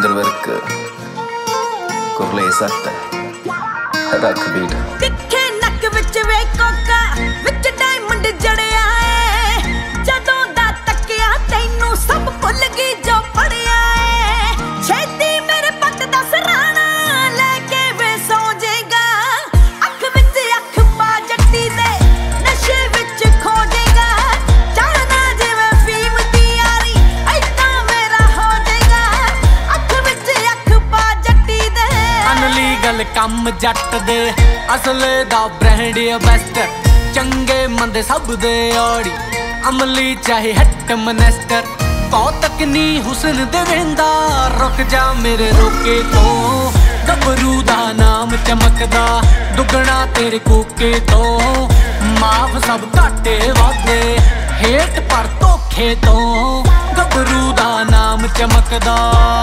Wunderwerk Kurle Satta Rakh beat ਤਿੱਖੇ ਨੱਕ ਵਿੱਚ ਵੇ ਕੋਕਾ ਵਿੱਚ ਡਾਇਮੰਡ ਜੜਿਆ ਏ ਜਦੋਂ ਦਾ ਤੱਕਿਆ ਤੈਨੂੰ ਸਭ ਭੁੱਲ ਗਈ ਜੋ ਪੜਿਆ ਏ ਛੇਤੀ ਮੇਰੇ ਪੱਟ ਦਾ ਸਰਾਣਾ ਲੈ ਕੇ ਵੇ ਸੌ ਜਾਏਗਾ ਅੱਖ ਵਿੱਚ ਅੱਖ ਪਾ ਜੱਟੀ ਦੇ ਨਸ਼ੇ ਵਿੱਚ ਖੋ ਜਾਏਗਾ ਚਾਹਨਾ ਜਿਵੇਂ ਫੀਮ ਦੀ ਯਾਰੀ ਐਦਾਂ ਮੇਰਾ ਹੋ ਜਾਏਗਾ ਅੱਖ ਵਿੱਚ ਅੱਖ ਪਾ ਜੱਟੀ ਦੇ ਅਨਲੀਗਲ ਕੰਮ ਜੱਟ ਦੇ ਅਸਲੇ ਦਾ ਬ੍ਰਾਂਡ ਬੈਸਟਰ ਚੰਗੇ ਮੰਦੇ ਸਭ ਦੇ ਆੜੀ ਅਮਲੀ ਚਾਹੇ ਹੱਟ ਮਨੈਸਟਰ ਕੌਤਕ ਨੀ ਹੁਸਨ ਦੇ ਵੇਂਦਾ ਰੁਕ ਜਾ ਮੇਰੇ ਰੋਕੇ ਤੋਂ ਗੱਭਰੂ ਦਾ ਨਾਮ ਚਮਕਦਾ ਦੁੱਗਣਾ ਤੇਰੇ ਕੋਕੇ ਤੋਂ ਮਾਫ ਸਭ ਘਾਟੇ ਵਾਦੇ ਹੇਠ ਪਰ ਧੋਖੇ ਤੋਂ ਗੱਭਰੂ ਦਾ ਨਾਮ ਚਮਕਦਾ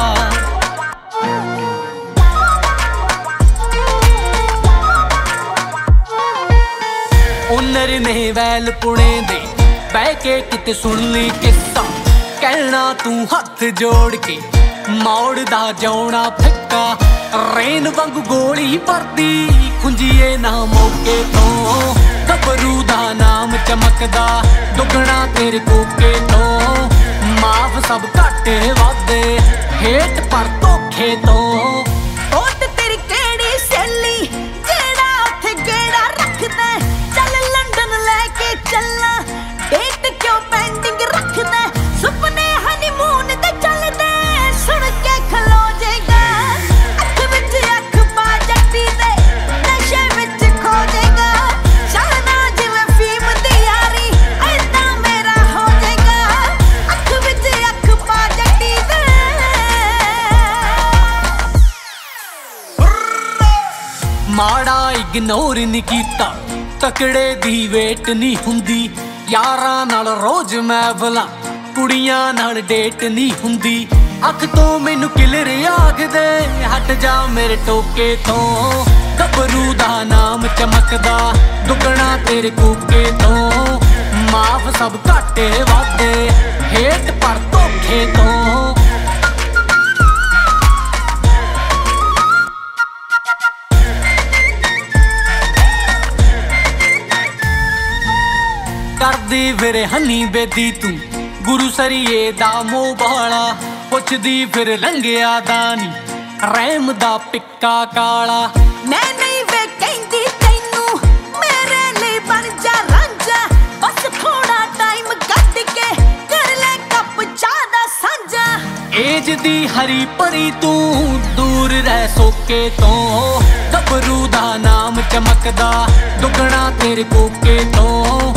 ਉਨਰ ਨੇ ਵੈਲ ਪੁਣੇ ਦੇ ਬਹਿ ਕੇ ਕਿਤੇ ਸੁਣ ਲਈ ਕਿੱਸਾ ਕਹਿਣਾ ਤੂੰ ਹੱਥ ਜੋੜ ਕੇ ਮੌੜਦਾ ਜਾਉਣਾ ਫਿੱਕਾ ਰੇਨ ਵਾਂਗੂ ਗੋਲੀ ਭਰਦੀ ਖੁੰਝੀਏ ਨਾ ਮੌਕੇ ਤੋਂ ਗੱਭਰੂ ਦਾ ਨਾਮ ਚਮਕਦਾ ਦੁੱਗਣਾ ਤੇਰੇ ਕੋਕੇ ਤੋਂ ਮਾਫ ਸਭ ਘਾਟੇ ਵਾਦੇ ਹੇਠ ਪਰ ਧੋਖੇ ਤੋਂ ਸੁਪਨੇ ਹਨੀਮੂਨ ਤੇ ਚੱਲਦੇ ਸੁਣ ਕੇ ਖਲੋ ਜਾਏਗਾ ਅੱਖ ਵਿੱਚ ਅੱਖ ਪਾ ਜੱਟੀ ਦੇ ਨਸ਼ੇ ਵਿੱਚ ਖੋ ਜਾਏਗਾ ਚਾਹਨਾ ਜਿਵੇਂ ਫੀਮ ਦੀ ਯਾਰੀ ਐਦਾਂ ਮੇਰਾ ਹੋ ਜਾਏਗਾ ਅੱਖ ਵਿੱਚ ਅੱਖ ਪਾ ਜੱਟੀ ਦੇ ਮਾੜਾ ਇਗਨੋਰ ਨਹੀਂ ਕੀਤਾ ਤਕੜੇ ਦੀ ਵੇਟ ਨਹੀਂ ਹੁੰਦੀ ਯਾਰਾਂ ਨਾਲ ਰੋਜ਼ ਮੈਂ ਬਲਾ ਕੁੜੀਆਂ ਨਾਲ ਡੇਟ ਨਹੀਂ ਹੁੰਦੀ ਅੱਖ ਤੋਂ ਮੈਨੂੰ ਕਿਲਰ ਆਖਦੇ ਹਟ ਜਾ ਮੇਰੇ ਟੋਕੇ ਤੋਂ ਗੱਭਰੂ ਦਾ ਨਾਮ ਚਮਕਦਾ ਦੁੱਗਣਾ ਤੇਰੇ ਕੋਕੇ ਤੋਂ ਮਾਫ ਸਭ ਘਾਟੇ ਵਾਦੇ ਹੇਠ ਪਰ ਧੋਖੇ ਤੋਂ ਕਰਦੀ ਫਿਰ ਹਨੀ ਬੇਦੀ ਤੂੰ ਗੁਰੂ ਸਰੀਏ ਦਾ ਮੋਹ ਬਾਲਾ ਪੁੱਛਦੀ ਫਿਰ ਲੰਘਿਆ ਦਾਨੀ ਰਹਿਮ ਦਾ ਪਿੱਕਾ ਕਾਲਾ ਮੈਂ ਨਹੀਂ ਵੇ ਕਹਿੰਦੀ ਤੈਨੂੰ ਮੇਰੇ ਲਈ ਬਣ ਜਾ ਰਾਂਝਾ ਬਸ ਥੋੜਾ ਟਾਈਮ ਕੱਢ ਕੇ ਕਰ ਲੈ ਕੱਪ ਚਾਹ ਦਾ ਸਾਂਝਾ ਏਜ ਦੀ ਹਰੀ ਭਰੀ ਤੂੰ ਦੂਰ ਰਹਿ ਸੋਕੇ ਤੋਂ ਗੱਭਰੂ ਦਾ ਨਾਮ ਚਮਕਦਾ ਦੁੱਗਣਾ ਤੇਰੇ ਕੋਕੇ ਤੋਂ